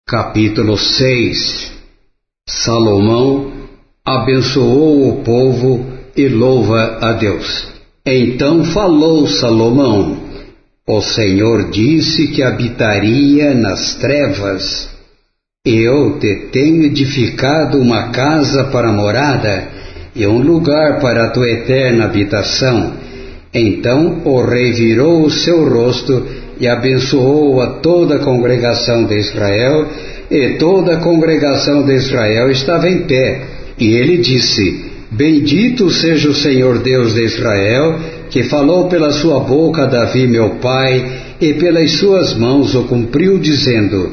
Capítulo 6. Salomão abençoou o povo e louva a Deus. Então falou Salomão: O Senhor disse que habitaria nas trevas. Eu te tenho edificado uma casa para morada e um lugar para a tua eterna habitação. Então o rei virou o seu rosto e abençoou a toda a congregação de Israel, e toda a congregação de Israel estava em pé. E ele disse: Bendito seja o Senhor Deus de Israel, que falou pela sua boca a Davi meu pai, e pelas suas mãos o cumpriu, dizendo: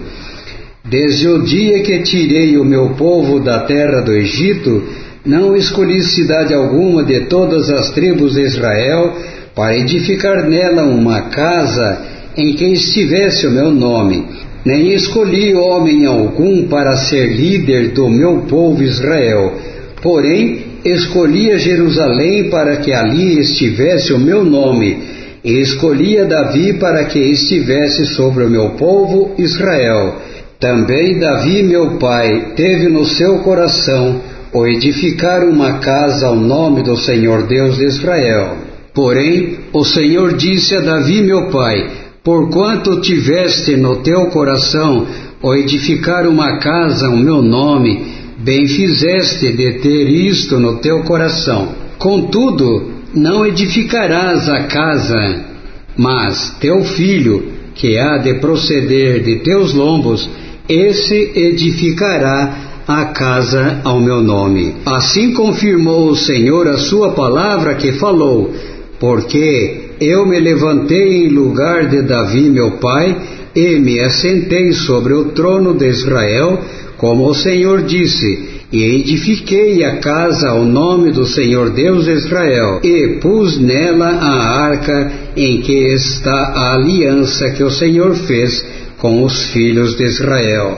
Desde o dia que tirei o meu povo da terra do Egito, não escolhi cidade alguma de todas as tribos de Israel para edificar nela uma casa em que estivesse o meu nome, nem escolhi homem algum para ser líder do meu povo Israel. Porém, escolhi a Jerusalém para que ali estivesse o meu nome, e escolhi a Davi para que estivesse sobre o meu povo Israel. Também Davi meu pai teve no seu coração o edificar uma casa ao nome do Senhor Deus de Israel. Porém, o Senhor disse a Davi meu pai: Porquanto tiveste no teu coração o edificar uma casa ao meu nome, bem fizeste de ter isto no teu coração. Contudo, não edificarás a casa, mas teu filho, que há de proceder de teus lombos, esse edificará a casa ao meu nome. Assim confirmou o Senhor a sua palavra que falou, porque eu me levantei em lugar de Davi meu pai, e me assentei sobre o trono de Israel, como o Senhor disse, e edifiquei a casa ao nome do Senhor Deus de Israel, e pus nela a arca em que está a aliança que o Senhor fez com os filhos de Israel.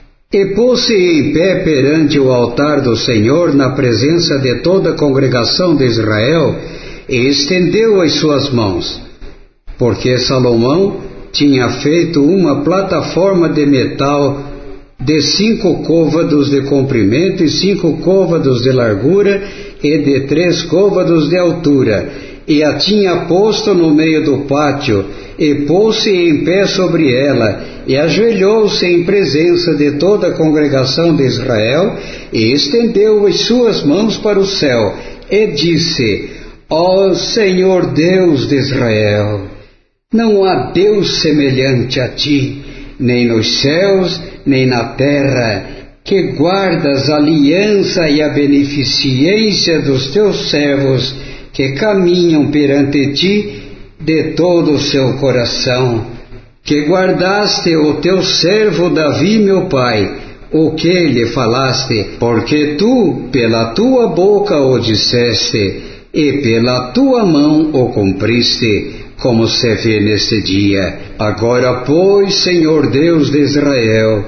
E pôs-se em pé perante o altar do Senhor, na presença de toda a congregação de Israel, e estendeu as suas mãos, porque Salomão tinha feito uma plataforma de metal de 5 côvados de comprimento e 5 côvados de largura e de 3 côvados de altura, e a tinha posto no meio do pátio, e pôs-se em pé sobre ela, e ajoelhou-se em presença de toda a congregação de Israel, e estendeu as suas mãos para o céu, e disse: Ó Senhor Deus de Israel, não há Deus semelhante a ti, nem nos céus, nem na terra, que guardas a aliança e a beneficência dos teus servos, que caminham perante ti de todo o seu coração, que guardaste o teu servo Davi meu pai, o que lhe falaste, porque tu, pela tua boca o disseste, e pela tua mão o cumpriste, como se vê neste dia. Agora, pois, Senhor Deus de Israel,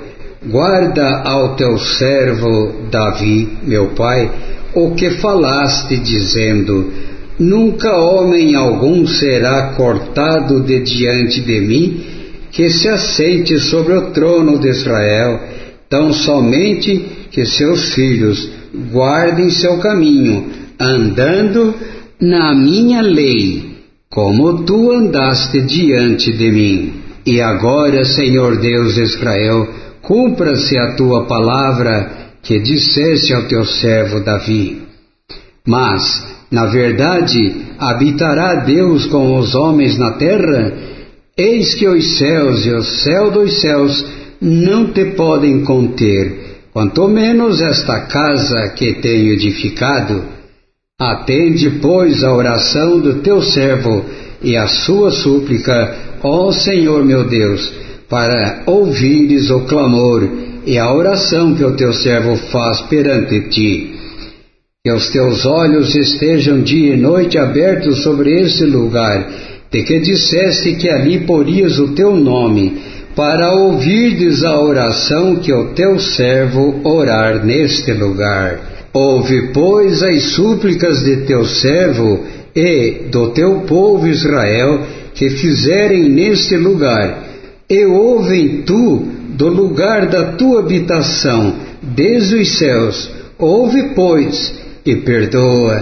guarda ao teu servo Davi, meu pai, o que falaste, dizendo: Nunca homem algum será cortado de diante de mim, que se assente sobre o trono de Israel, tão somente que seus filhos guardem seu caminho, andando na minha lei, como tu andaste diante de mim. E agora, Senhor Deus de Israel, cumpra-se a tua palavra que disseste ao teu servo Davi. Mas, na verdade, habitará Deus com os homens na terra? Eis que os céus e o céu dos céus não te podem conter, quanto menos esta casa que tenho edificado. Atende, pois, a oração do teu servo e a sua súplica, ó Senhor meu Deus, para ouvires o clamor e a oração que o teu servo faz perante ti. Que os teus olhos estejam dia e noite abertos sobre este lugar, de que disseste que ali porias o teu nome, para ouvirdes a oração que o teu servo orar neste lugar. Ouve, pois, as súplicas de teu servo e do teu povo Israel, que fizerem neste lugar, e ouvem tu do lugar da tua habitação, desde os céus. Ouve, pois, e perdoa.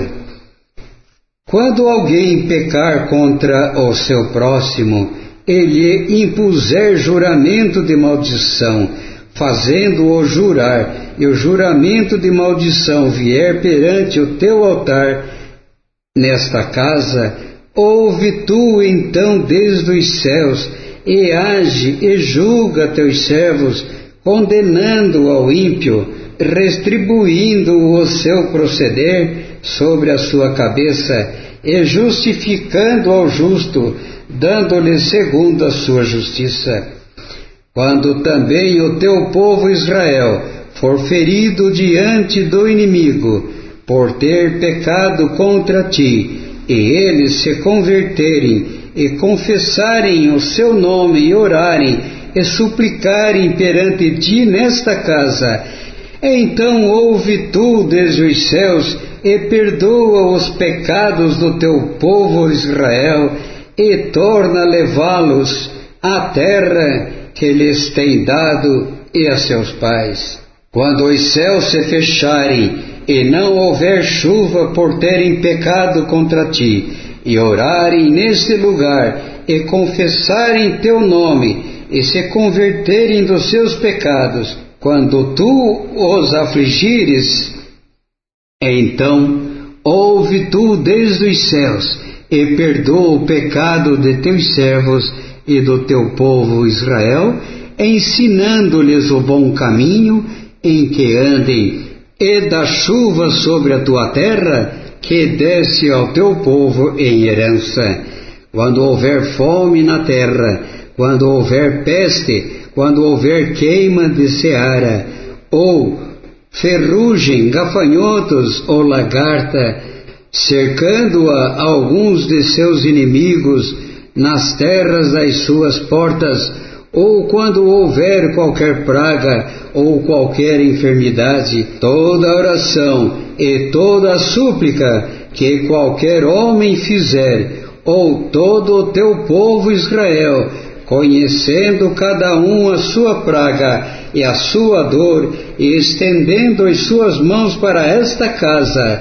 Quando alguém pecar contra o seu próximo, e lhe impuser juramento de maldição, fazendo-o jurar, e o juramento de maldição vier perante o teu altar, nesta casa, ouve tu então desde os céus, e age e julga teus servos, condenando ao ímpio, retribuindo o seu proceder sobre a sua cabeça, e justificando ao justo, dando-lhe segundo a sua justiça. Quando também o teu povo Israel for ferido diante do inimigo, por ter pecado contra ti, e eles se converterem e confessarem o seu nome e orarem e suplicarem perante ti nesta casa, então ouve tu desde os céus e perdoa os pecados do teu povo Israel e torna a levá-los à terra que lhes tem dado e a seus pais. Quando os céus se fecharem e não houver chuva por terem pecado contra ti, e orarem neste lugar, e confessarem teu nome, e se converterem dos seus pecados, quando tu os afligires, então ouve tu desde os céus, e perdoa o pecado de teus servos e do teu povo Israel, ensinando-lhes o bom caminho em que andem, e dá chuva sobre a tua terra, que desce ao teu povo em herança. Quando houver fome na terra, quando houver peste, quando houver queima de seara, ou ferrugem, gafanhotos ou lagarta, cercando-a alguns de seus inimigos nas terras das suas portas, ou quando houver qualquer praga ou qualquer enfermidade, toda oração e toda a súplica que qualquer homem fizer, ou todo o teu povo Israel, conhecendo cada um a sua praga e a sua dor, e estendendo as suas mãos para esta casa,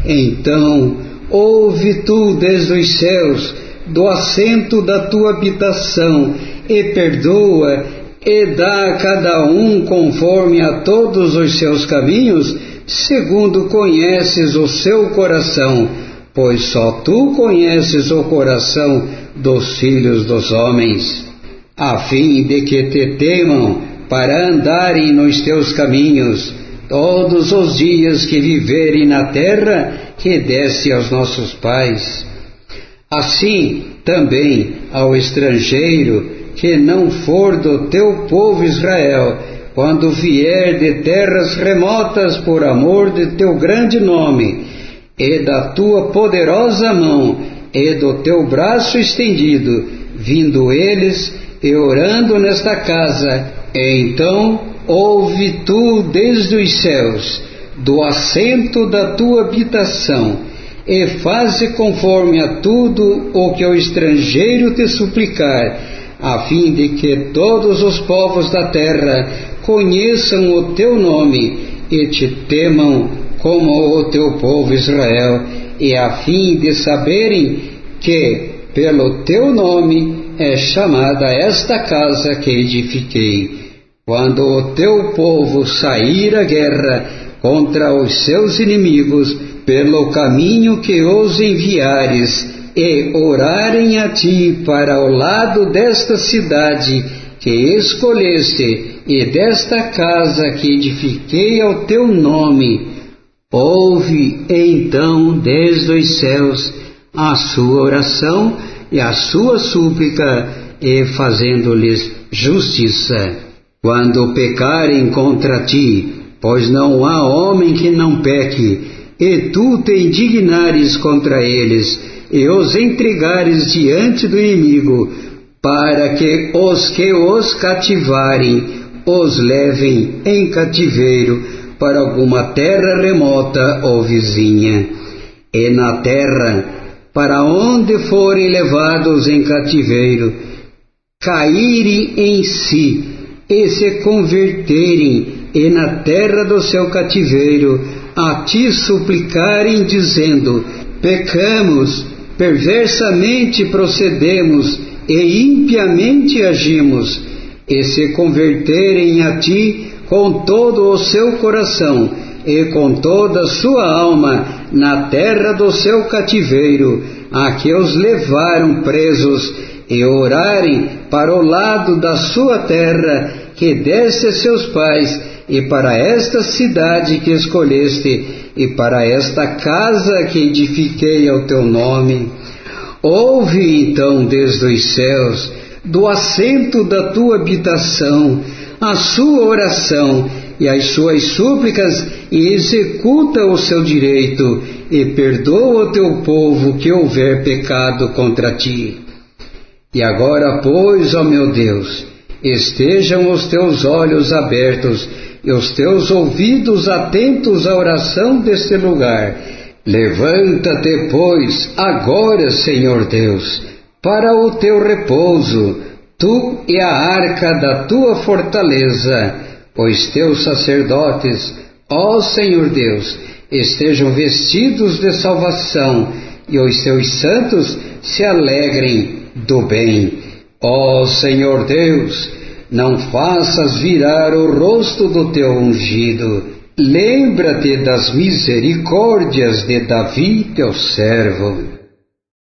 então ouve tu desde os céus, do assento da tua habitação, e perdoa, e dá a cada um conforme a todos os seus caminhos, segundo conheces o seu coração, pois só tu conheces o coração dos filhos dos homens, a fim de que te temam para andarem nos teus caminhos, todos os dias que viverem na terra que deste aos nossos pais. Assim também ao estrangeiro que não for do teu povo Israel, quando vier de terras remotas por amor de teu grande nome, e da tua poderosa mão, e do teu braço estendido, vindo eles e orando nesta casa, então ouve tu desde os céus, do assento da tua habitação, e faze conforme a tudo o que o estrangeiro te suplicar, a fim de que todos os povos da terra conheçam o teu nome e te temam como o teu povo Israel, e a fim de saberem que pelo teu nome é chamada esta casa que edifiquei. Quando o teu povo sair à guerra contra os seus inimigos, pelo caminho que os enviares, e orarem a ti para o lado desta cidade que escolheste, e desta casa que edifiquei ao teu nome, ouve então desde os céus a sua oração e a sua súplica, e fazendo-lhes justiça. Quando pecarem contra ti, pois não há homem que não peque, e tu te indignares contra eles, e os entregares diante do inimigo, para que os cativarem os levem em cativeiro para alguma terra remota ou vizinha. E na terra, para onde forem levados em cativeiro, caírem em si, e se converterem, e na terra do seu cativeiro a ti suplicarem, dizendo: pecamos, perversamente procedemos e impiamente agimos, e se converterem a ti com todo o seu coração e com toda a sua alma na terra do seu cativeiro, a que os levaram presos, e orarem para o lado da sua terra que deste a seus pais, e para esta cidade que escolheste, e para esta casa que edifiquei ao teu nome. Ouve então desde os céus, do assento da tua habitação, a sua oração e as suas súplicas, e executa o seu direito, e perdoa o teu povo que houver pecado contra ti. E agora, pois, ó meu Deus, estejam os teus olhos abertos e os teus ouvidos atentos à oração deste lugar. Levanta-te, pois, agora, Senhor Deus, para o teu repouso, tu e a arca da tua fortaleza. Os teus sacerdotes, ó Senhor Deus, estejam vestidos de salvação, e os teus santos se alegrem do bem. Ó Senhor Deus, não faças virar o rosto do teu ungido. Lembra-te das misericórdias de Davi, teu servo.